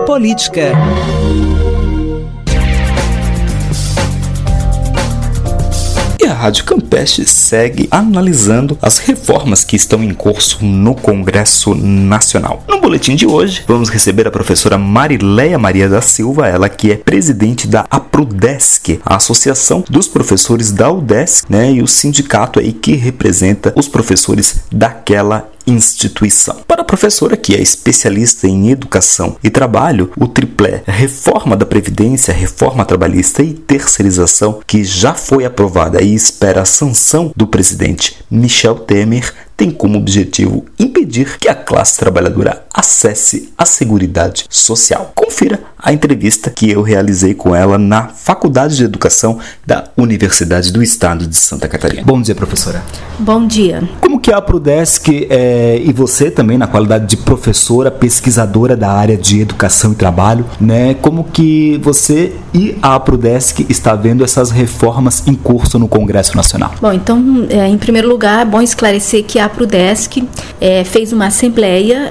Política. E a Rádio Campeche segue analisando as reformas que estão em curso no Congresso Nacional. No boletim de hoje, vamos receber a professora Marileia Maria da Silva, ela que é presidente da APRUDESC, a Associação dos Professores da UDESC, e o sindicato aí que representa os professores daquela instituição. Para a professora, que é especialista em educação e trabalho, o triplé reforma da Previdência, reforma trabalhista e terceirização, que já foi aprovada e espera a sanção do presidente Michel Temer, tem como objetivo impedir que a classe trabalhadora acesse a Seguridade Social. Confira a entrevista que eu realizei com ela na Faculdade de Educação da Universidade do Estado de Santa Catarina. Bom dia, professora. Bom dia. Como que a APRUDESC e você também, na qualidade de professora, pesquisadora da área de educação e trabalho, como que você e a APRUDESC está vendo essas reformas em curso no Congresso Nacional? Bom, então, em primeiro lugar, é bom esclarecer que a APRUDESC fez uma assembleia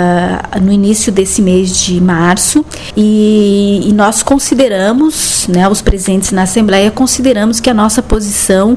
no início desse mês de março e nós consideramos, os presentes na assembleia, consideramos que a nossa posição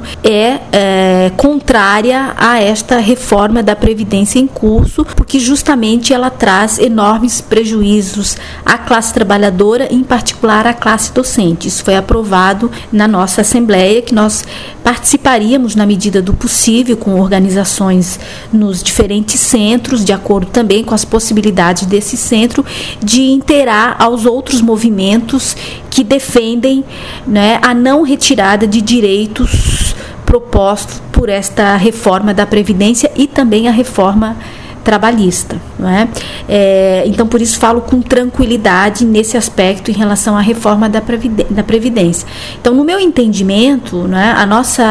é contrária a esta reforma da Previdência em curso, porque justamente ela traz enormes prejuízos à classe trabalhadora, em particular à classe docente. Isso foi aprovado na nossa assembleia, que nós participaríamos na medida do possível com organizações nos diferentes centros, de acordo também com as possibilidades desse centro, de interar aos outros movimentos que defendem a não retirada de direitos propostos por esta reforma da Previdência e também a reforma trabalhista. Então, por isso falo com tranquilidade nesse aspecto em relação à reforma da Previdência. Então, no meu entendimento, a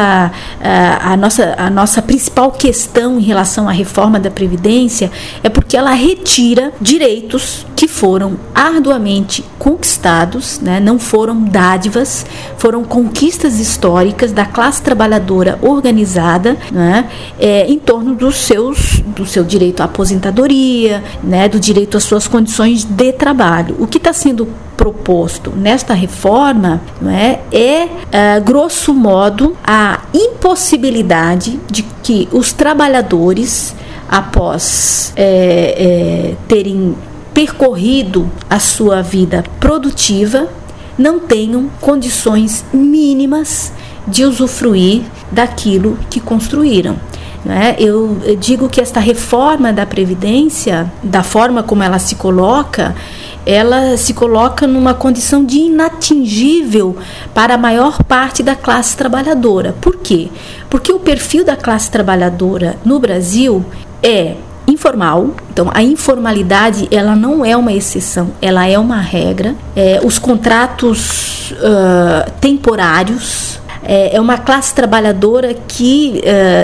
nossa principal questão em relação à reforma da Previdência é porque ela retira direitos que foram arduamente conquistados, não foram dádivas, foram conquistas históricas da classe trabalhadora organizada, em torno do seu direito à aposentadoria, do direito às suas condições de trabalho. O que está sendo proposto nesta reforma grosso modo, a impossibilidade de que os trabalhadores, após terem percorrido a sua vida produtiva, não tenham condições mínimas de usufruir daquilo que construíram. Eu digo que esta reforma da Previdência, da forma como ela se coloca numa condição de inatingível para a maior parte da classe trabalhadora. Por quê? Porque o perfil da classe trabalhadora no Brasil é informal. Então, a informalidade ela não é uma exceção, ela é uma regra. Os contratos temporários, é uma classe trabalhadora que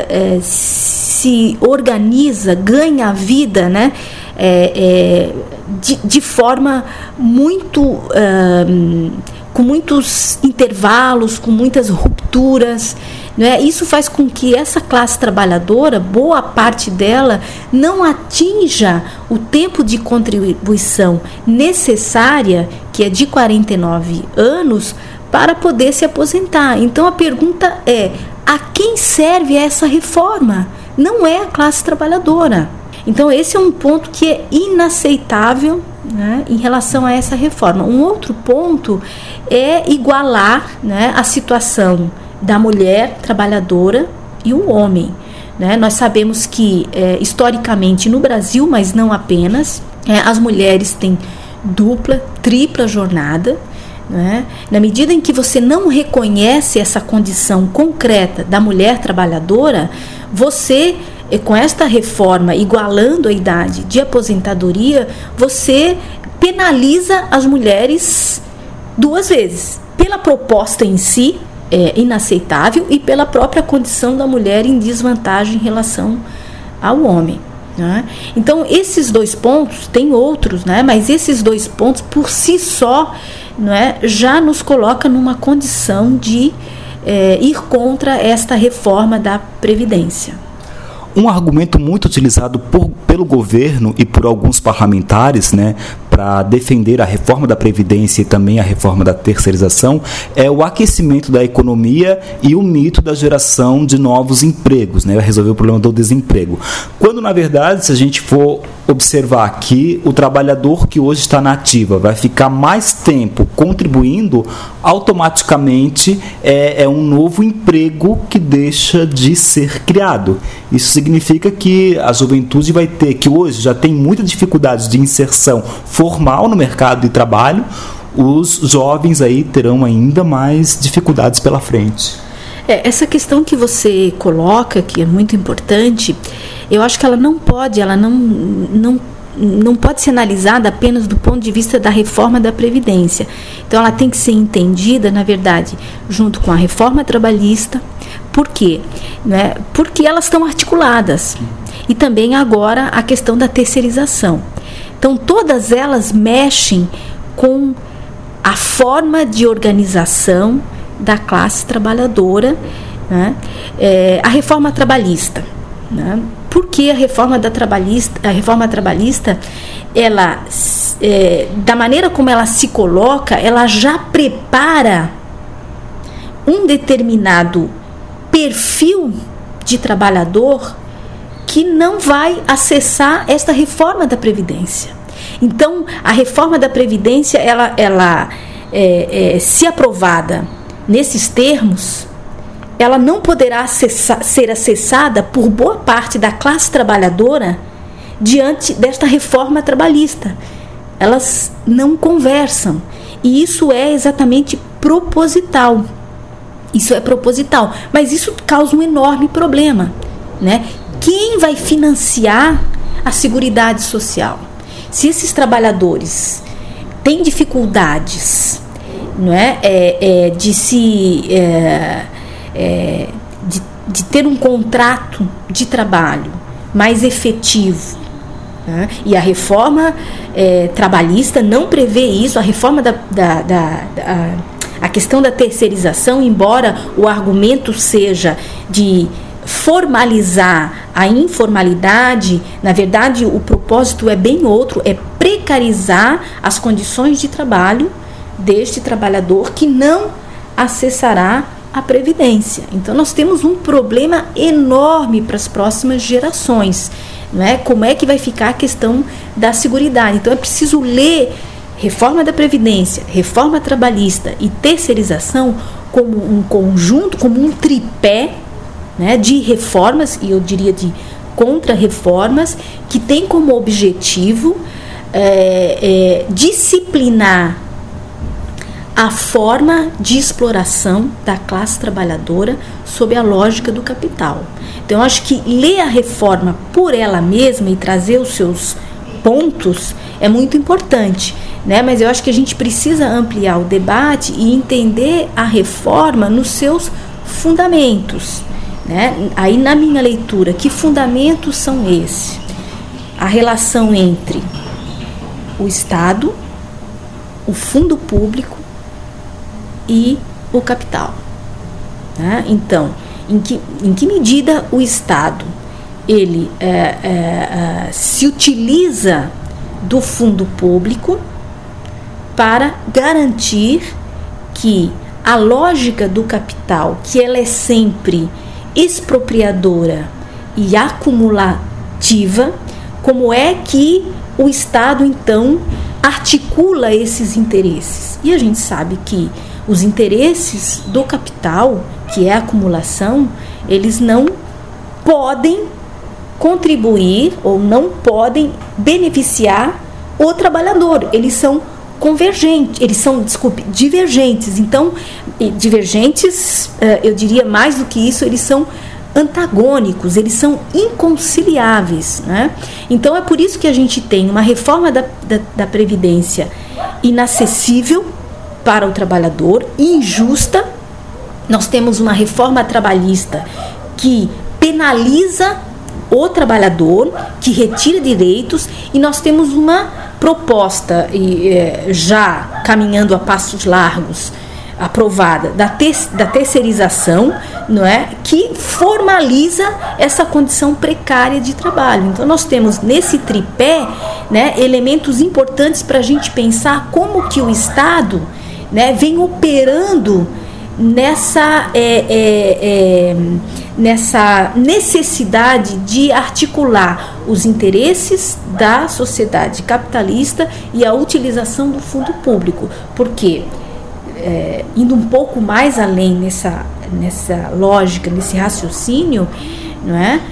se organiza, ganha a vida, de forma muito com muitos intervalos, com muitas rupturas. Isso faz com que essa classe trabalhadora, boa parte dela, não atinja o tempo de contribuição necessária, que é de 49 anos, para poder se aposentar. Então a pergunta é: a quem serve essa reforma? Não é a classe trabalhadora. Então esse é um ponto que é inaceitável, em relação a essa reforma. Um outro ponto é igualar, a situação da mulher trabalhadora e o homem. Nós sabemos que historicamente no Brasil, mas não apenas, as mulheres têm dupla, tripla jornada. Na medida em que você não reconhece essa condição concreta da mulher trabalhadora, você, com esta reforma igualando a idade de aposentadoria, você penaliza as mulheres duas vezes, pela proposta em si, inaceitável, e pela própria condição da mulher em desvantagem em relação ao homem. Então, esses dois pontos, tem outros, mas esses dois pontos por si só já nos coloca numa condição de ir contra esta reforma da Previdência. Um argumento muito utilizado pelo governo e por alguns parlamentares, para defender a reforma da Previdência e também a reforma da terceirização é o aquecimento da economia e o mito da geração de novos empregos, né? Resolver o problema do desemprego. Quando, na verdade, se a gente for observar aqui, o trabalhador que hoje está na ativa vai ficar mais tempo contribuindo, automaticamente é um novo emprego que deixa de ser criado. Isso significa que a juventude vai ter, que hoje já tem muita dificuldade de inserção formal no mercado de trabalho, os jovens aí terão ainda mais dificuldades pela frente. Essa questão que você coloca, que é muito importante, eu acho que ela não pode ser analisada apenas do ponto de vista da reforma da Previdência. Então, ela tem que ser entendida, na verdade, junto com a reforma trabalhista. Por quê? Né? Porque elas estão articuladas. E também agora a questão da terceirização. Então, todas elas mexem com a forma de organização da classe trabalhadora, né? A reforma trabalhista, né? Porque a reforma trabalhista, ela, da maneira como ela se coloca, ela já prepara um determinado perfil de trabalhador que não vai acessar esta reforma da Previdência. Então, a reforma da Previdência, ela se aprovada nesses termos, ela não poderá ser acessada por boa parte da classe trabalhadora diante desta reforma trabalhista. Elas não conversam. E isso é exatamente proposital. Isso é proposital. Mas isso causa um enorme problema, né? Quem vai financiar a Seguridade Social? Se esses trabalhadores têm dificuldades, não é, de ter um contrato de trabalho mais efetivo, né? E a reforma trabalhista não prevê isso. A reforma a questão da terceirização, embora o argumento seja de formalizar a informalidade, na verdade o propósito é bem outro, é precarizar as condições de trabalho deste trabalhador que não acessará a Previdência. Então nós temos um problema enorme para as próximas gerações, não é? Como é que vai ficar a questão da seguridade? Então é preciso ler reforma da Previdência, reforma trabalhista e terceirização como um conjunto, como um tripé, né, de reformas, e eu diria de contra-reformas, que tem como objetivo disciplinar a forma de exploração da classe trabalhadora sob a lógica do capital. Então, eu acho que ler a reforma por ela mesma e trazer os seus pontos é muito importante, né? Mas eu acho que a gente precisa ampliar o debate e entender a reforma nos seus fundamentos, né? Aí, na minha leitura, que fundamentos são esses? A relação entre o Estado, o fundo público e o capital, né? Então, em que medida o Estado ele se utiliza do fundo público para garantir que a lógica do capital, que ela é sempre expropriadora e acumulativa, como é que o Estado então articula esses interesses? E a gente sabe que os interesses do capital, que é a acumulação, eles não podem contribuir ou não podem beneficiar o trabalhador. Eles são convergentes, eles são, divergentes. Então, divergentes, eu diria mais do que isso, eles são antagônicos, eles são inconciliáveis, né? Então, é por isso que a gente tem uma reforma da Previdência inacessível para o trabalhador, injusta. Nós temos uma reforma trabalhista que penaliza o trabalhador, que retira direitos, e nós temos uma proposta já caminhando a passos largos, aprovada, da terceirização, não é? Que formaliza essa condição precária de trabalho. Então nós temos nesse tripé né, elementos importantes para a gente pensar como que o Estado, né, vem operando nessa necessidade de articular os interesses da sociedade capitalista e a utilização do fundo público, porque indo um pouco mais além nessa lógica, nesse raciocínio, não é?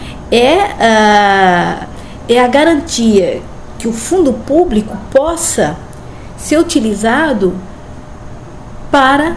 É a garantia que o fundo público possa ser utilizado para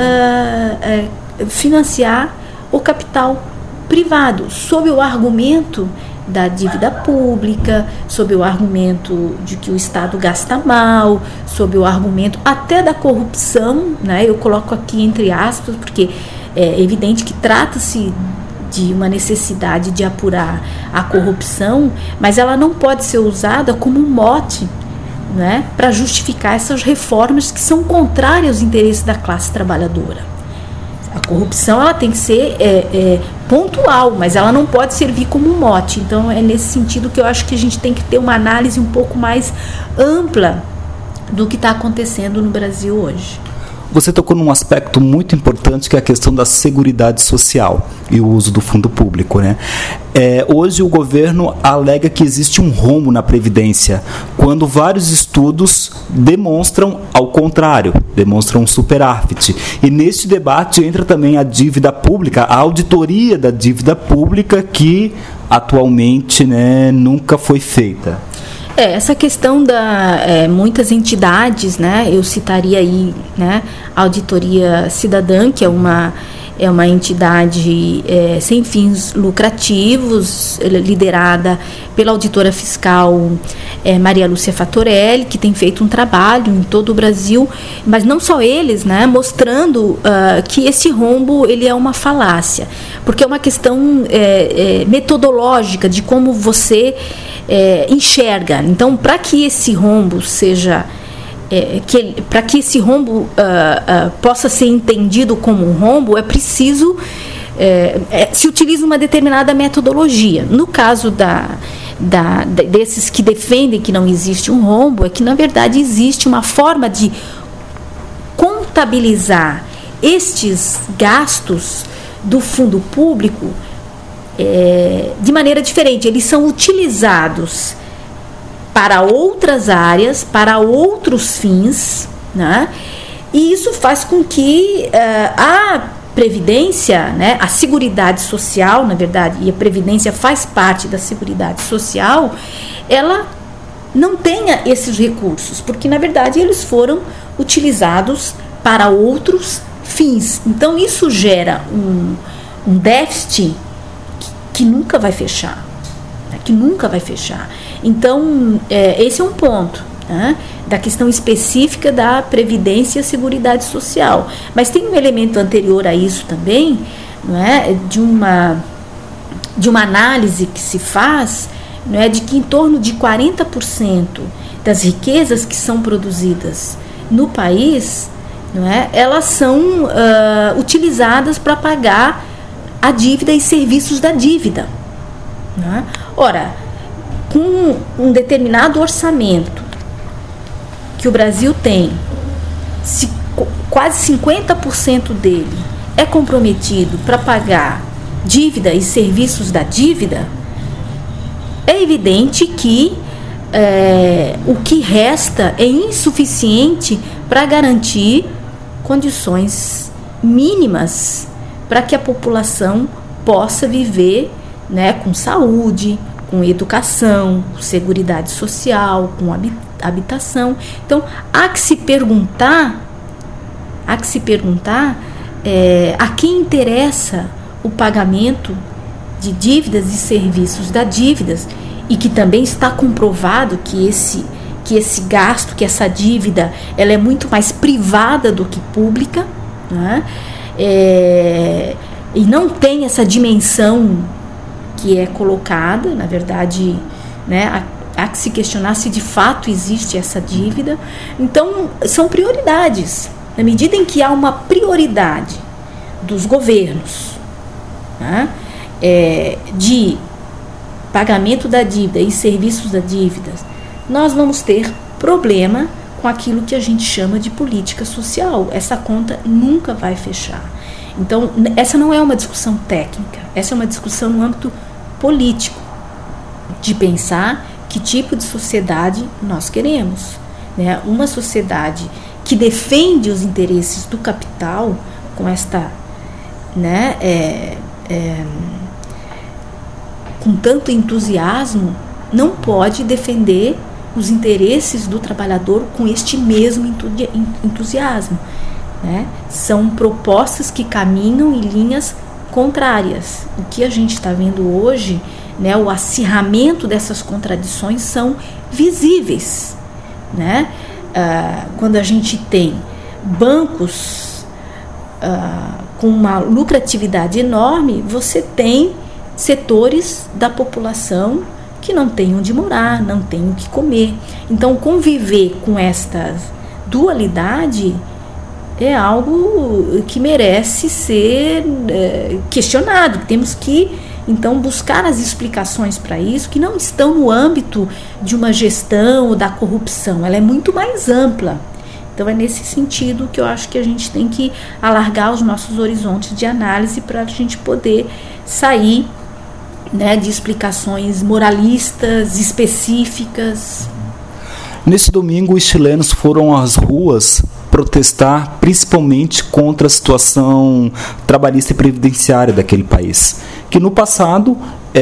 financiar o capital privado, sob o argumento da dívida pública, sob o argumento de que o Estado gasta mal, sob o argumento até da corrupção, né? Eu coloco aqui entre aspas, porque é evidente que trata-se de uma necessidade de apurar a corrupção, mas ela não pode ser usada como um mote, né, para justificar essas reformas que são contrárias aos interesses da classe trabalhadora. A corrupção ela tem que ser pontual, mas ela não pode servir como um mote. Então é nesse sentido que eu acho que a gente tem que ter uma análise um pouco mais ampla do que está acontecendo no Brasil hoje. Você tocou num aspecto muito importante, que é a questão da seguridade social e o uso do fundo público, né? Hoje o governo alega que existe um rombo na Previdência, quando vários estudos demonstram ao contrário, demonstram um superávit. E neste debate entra também a dívida pública, a auditoria da dívida pública, que atualmente, né, nunca foi feita. Essa questão da muitas entidades, né, eu citaria aí, né, a Auditoria Cidadã, que é uma entidade sem fins lucrativos, liderada pela auditora fiscal Maria Lúcia Fatorelli, que tem feito um trabalho em todo o Brasil, mas não só eles, né, mostrando que esse rombo ele é uma falácia, porque é uma questão metodológica de como você enxerga. Então, para que esse rombo seja para que esse rombo possa ser entendido como um rombo, é preciso se utiliza uma determinada metodologia. No caso desses que defendem que não existe um rombo, é que na verdade existe uma forma de contabilizar estes gastos do fundo público de maneira diferente. Eles são utilizados para outras áreas, para outros fins, né? E isso faz com que a Previdência, né, a Seguridade Social, na verdade, e a Previdência faz parte da Seguridade Social, ela não tenha esses recursos, porque na verdade eles foram utilizados para outros fins. Então isso gera um déficit que nunca vai fechar, né, que nunca vai fechar. Então, esse é um ponto, né, da questão específica da Previdência e Seguridade Social. Mas tem um elemento anterior a isso também, não é, de uma análise que se faz, não é, de que em torno de 40% das riquezas que são produzidas no país, não é, elas são utilizadas para pagar a dívida e serviços da dívida. Não é? Ora, com um determinado orçamento que o Brasil tem, se quase 50% dele é comprometido para pagar dívida e serviços da dívida, é evidente que o que resta é insuficiente para garantir condições mínimas para que a população possa viver, né, com saúde, com educação, com seguridade social, com habitação. Então, há que se perguntar a quem interessa o pagamento de dívidas e serviços da dívidas, e que também está comprovado que esse gasto, que essa dívida, ela é muito mais privada do que pública, né? E não tem essa dimensão que é colocada, na verdade, né, há que se questionar se de fato existe essa dívida. Então, são prioridades. Na medida em que há uma prioridade dos governos, né, de pagamento da dívida e serviços da dívida, nós vamos ter problema com aquilo que a gente chama de política social. Essa conta nunca vai fechar. Então, essa não é uma discussão técnica, essa é uma discussão no âmbito político, de pensar que tipo de sociedade nós queremos, né? Uma sociedade que defende os interesses do capital com esta, né, com tanto entusiasmo, não pode defender os interesses do trabalhador com este mesmo entusiasmo, né? São propostas que caminham em linhas contrárias. O que a gente está vendo hoje, né, o acirramento dessas contradições são visíveis, né? Quando a gente tem bancos com uma lucratividade enorme, você tem setores da população que não têm onde morar, não têm o que comer. Então, conviver com esta dualidade é algo que merece ser questionado. Temos que, então, buscar as explicações para isso, que não estão no âmbito de uma gestão ou da corrupção. Ela é muito mais ampla. Então, é nesse sentido que eu acho que a gente tem que alargar os nossos horizontes de análise para a gente poder sair, né, de explicações moralistas, específicas. Nesse domingo, os chilenos foram às ruas protestar principalmente contra a situação trabalhista e previdenciária daquele país, que no passado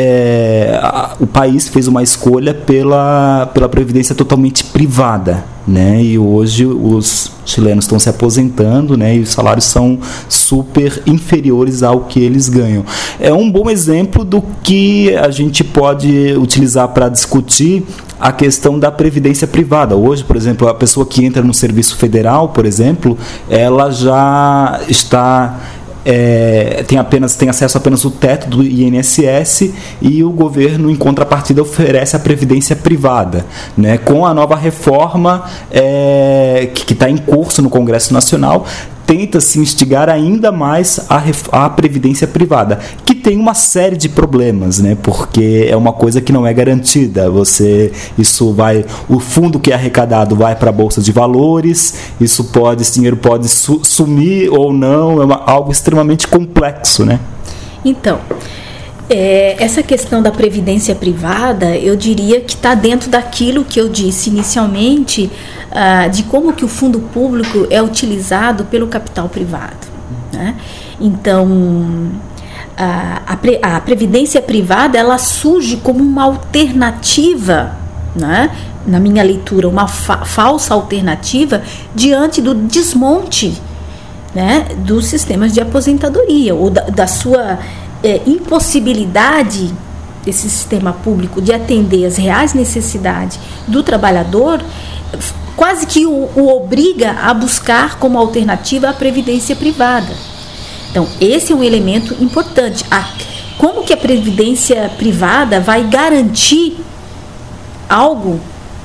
o país fez uma escolha pela previdência totalmente privada, né? E hoje os chilenos estão se aposentando, né? E os salários são super inferiores ao que eles ganham. É um bom exemplo do que a gente pode utilizar para discutir a questão da previdência privada. Hoje, por exemplo, a pessoa que entra no serviço federal, por exemplo, ela já está tem acesso apenas ao teto do INSS, e o governo, em contrapartida, oferece a previdência privada, né? Com a nova reforma que está em curso no Congresso Nacional, tenta-se instigar ainda mais a previdência privada, que tem uma série de problemas, né? Porque é uma coisa que não é garantida. O fundo que é arrecadado vai para a Bolsa de Valores, esse dinheiro pode sumir ou não, algo extremamente complexo, né? Então, essa questão da previdência privada, eu diria que está dentro daquilo que eu disse inicialmente, de como que o fundo público é utilizado pelo capital privado, né? Então, a previdência privada, ela surge como uma alternativa, né? Na minha leitura, uma falsa alternativa diante do desmonte, né, dos sistemas de aposentadoria, ou da sua impossibilidade desse sistema público de atender às reais necessidades do trabalhador, quase que o obriga a buscar como alternativa a previdência privada. Então, esse é um elemento importante. Como que a previdência privada vai garantir algo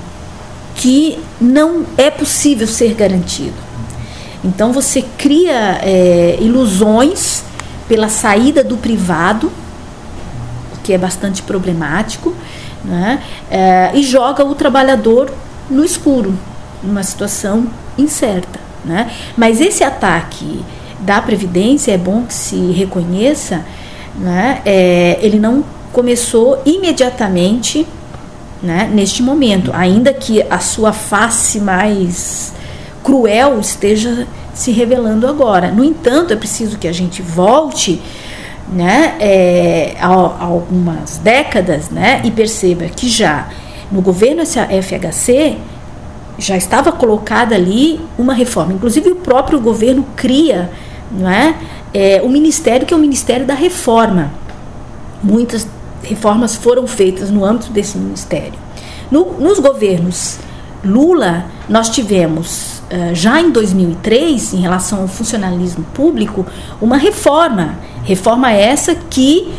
que não é possível ser garantido? Então, você cria ilusões pela saída do privado, o que é bastante problemático, né? E joga o trabalhador no escuro, numa situação incerta, né? Mas esse ataque da Previdência, é bom que se reconheça, né? Ele não começou imediatamente, né, neste momento, ainda que a sua face mais cruel esteja se revelando agora. No entanto, é preciso que a gente volte, né, a algumas décadas, né, e perceba que já no governo FHC já estava colocada ali uma reforma. Inclusive, o próprio governo cria, né, o ministério, que é o Ministério da Reforma. Muitas reformas foram feitas no âmbito desse ministério. Nos governos Lula, nós tivemos, já em 2003, em relação ao funcionalismo público, uma reforma essa que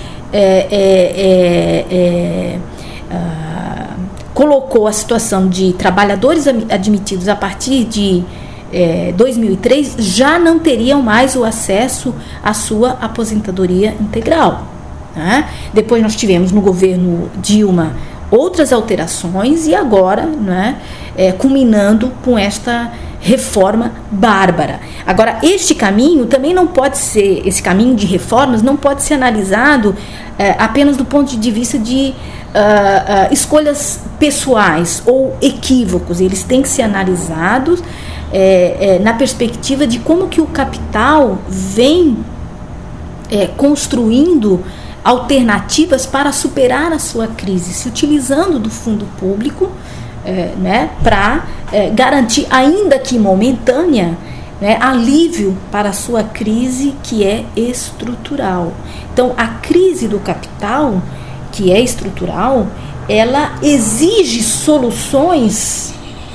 colocou a situação de trabalhadores admitidos a partir de 2003 já não teriam mais o acesso à sua aposentadoria integral, né? Depois nós tivemos no governo Dilma outras alterações e agora, né, culminando com esta reforma bárbara. Agora, este caminho também não pode ser, esse caminho de reformas não pode ser analisado apenas do ponto de vista de escolhas pessoais ou equívocos. Eles têm que ser analisados na perspectiva de como que o capital vem construindo alternativas para superar a sua crise, se utilizando do fundo público, né, para garantir, ainda que momentânea, né, alívio para a sua crise que é estrutural. Então, a crise do capital, que é estrutural, ela exige soluções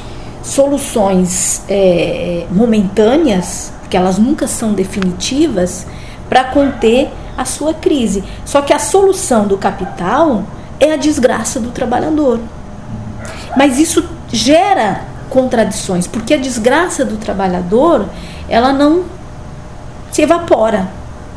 momentâneas, porque elas nunca são definitivas, para conter a sua crise. Só que a solução do capital é a desgraça do trabalhador. Mas isso gera contradições, porque a desgraça do trabalhador, ela não se evapora,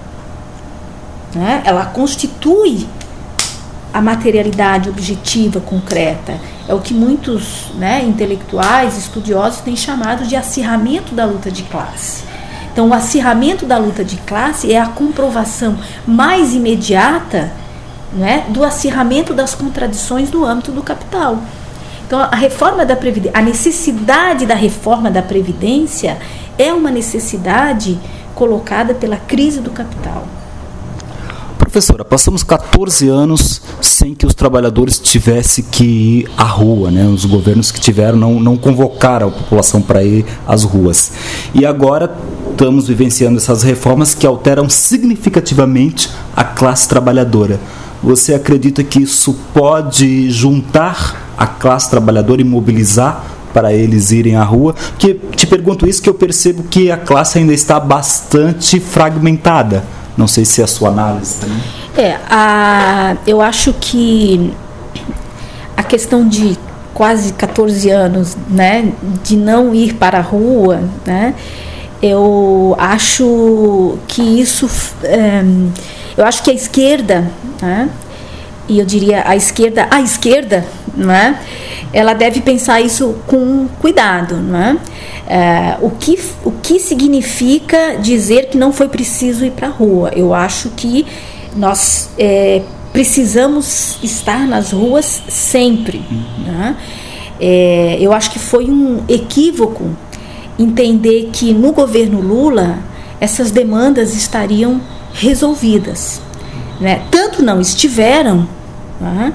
né? Ela constitui a materialidade objetiva, concreta. É o que muitos, né, intelectuais, estudiosos têm chamado de acirramento da luta de classe. Então, o acirramento da luta de classe é a comprovação mais imediata, né, do acirramento das contradições no âmbito do capital. Então, a reforma da Previdência, a necessidade da reforma da Previdência é uma necessidade colocada pela crise do capital. Professora, passamos 14 anos sem que os trabalhadores tivessem que ir à rua, né? Os governos que tiveram não convocaram a população para ir às ruas. E agora estamos vivenciando essas reformas que alteram significativamente a classe trabalhadora. Você acredita que isso pode juntar a classe trabalhadora e mobilizar para eles irem à rua? Porque te pergunto isso que eu percebo que a classe ainda está bastante fragmentada. Não sei se é a sua análise também. Eu acho que a questão de quase 14 anos, né, de não ir para a rua, né, eu acho que isso, eu acho que a esquerda, né, e eu diria a esquerda, né, ela deve pensar isso com cuidado, né? O que significa dizer que não foi preciso ir para a rua? Eu acho que nós precisamos estar nas ruas sempre, né? Eu acho que foi um equívoco entender que no governo Lula essas demandas estariam resolvidas, né? Tanto não estiveram, né?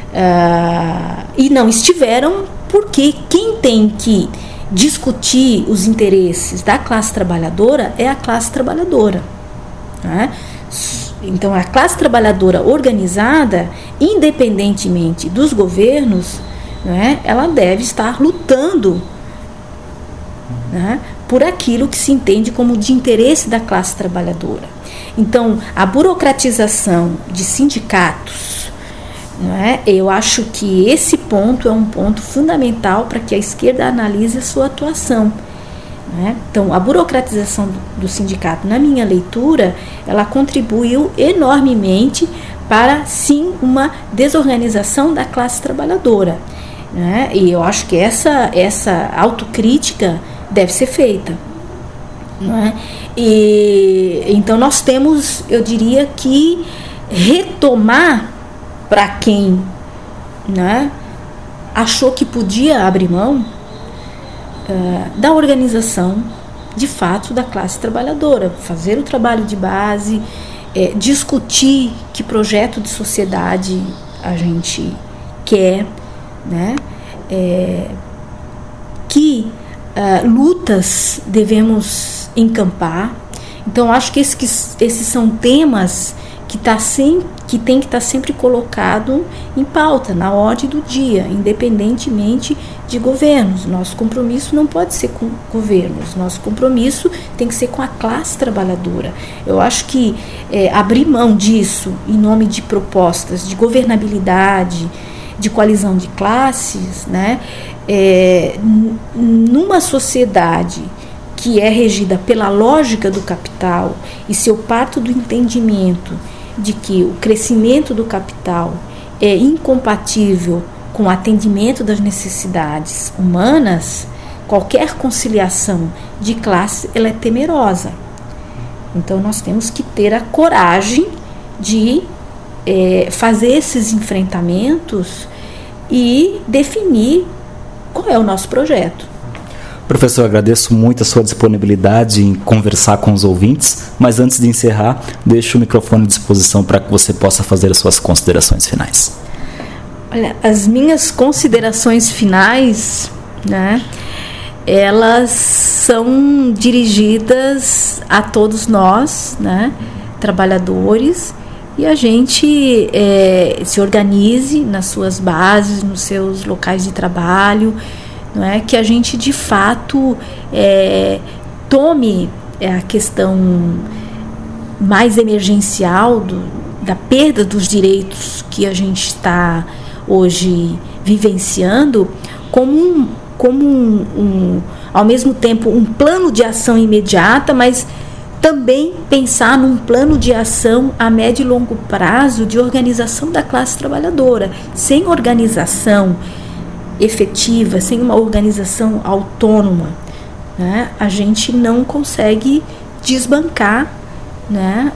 E não estiveram porque quem tem que discutir os interesses da classe trabalhadora é a classe trabalhadora, né? Então, a classe trabalhadora organizada, independentemente dos governos, né, ela deve estar lutando, né, por aquilo que se entende como de interesse da classe trabalhadora. Então, a burocratização de sindicatos, né, eu acho que esse ponto é um ponto fundamental para que a esquerda analise a sua atuação, né? Então, a burocratização do sindicato, na minha leitura, ela contribuiu enormemente para, sim, uma desorganização da classe trabalhadora, né? E eu acho que essa autocrítica deve ser feita, né? E então nós temos, eu diria que retomar, para quem, né, achou que podia abrir mão da organização de fato da classe trabalhadora, fazer o trabalho de base, discutir que projeto de sociedade a gente quer, né, que lutas devemos encampar. Então, acho que esses são temas que tem que estar sempre colocado em pauta, na ordem do dia, independentemente de governos. Nosso compromisso não pode ser com governos, nosso compromisso tem que ser com a classe trabalhadora. Eu acho que abrir mão disso em nome de propostas de governabilidade, de coalizão de classes, né, numa sociedade que é regida pela lógica do capital, e se eu parto do entendimento de que o crescimento do capital incompatível com o atendimento das necessidades humanas, qualquer conciliação de classe ela é temerosa. Então nós temos que ter a coragem de fazer esses enfrentamentos e definir qual é o nosso projeto. Professor, agradeço muito a sua disponibilidade em conversar com os ouvintes, mas antes de encerrar, deixo o microfone à disposição para que você possa fazer as suas considerações finais. Olha, as minhas considerações finais, né, elas são dirigidas a todos nós, né, trabalhadores, e a gente se organize nas suas bases, nos seus locais de trabalho, não é? Que a gente de fato tome a questão mais emergencial da perda dos direitos que a gente está hoje vivenciando como ao mesmo tempo um plano de ação imediata, mas também pensar num plano de ação a médio e longo prazo de organização da classe trabalhadora. Sem organização efetiva, sem uma organização autônoma, né, a gente não consegue desbancar, né,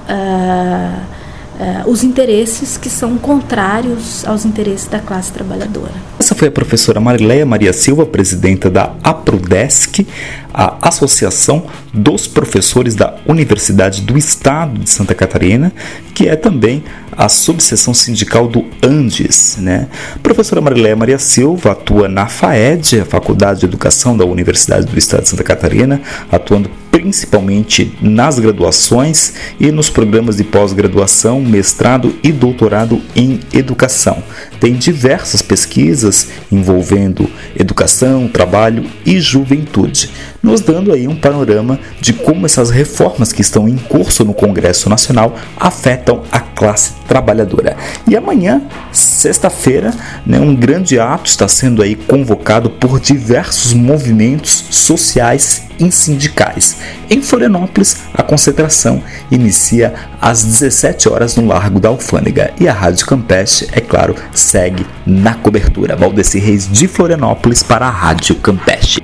os interesses que são contrários aos interesses da classe trabalhadora. Essa foi a professora Marileia Maria Silva, presidenta da APRODESC, a Associação dos Professores da Universidade do Estado de Santa Catarina, que é também a subseção sindical do ANDES, né? A professora Marileia Maria Silva atua na FAED, a Faculdade de Educação da Universidade do Estado de Santa Catarina, atuando principalmente nas graduações e nos programas de pós-graduação, mestrado e doutorado em educação. Tem diversas pesquisas envolvendo educação, trabalho e juventude, nos dando aí um panorama de como essas reformas que estão em curso no Congresso Nacional afetam a classe trabalhadora. E amanhã, sexta-feira, né, um grande ato está sendo aí convocado por diversos movimentos sociais e sindicais. Em Florianópolis, a concentração inicia às 17 horas no Largo da Alfândega e a Rádio Campeche, é claro, segue na cobertura. Valdeci Reis de Florianópolis para a Rádio Campeche.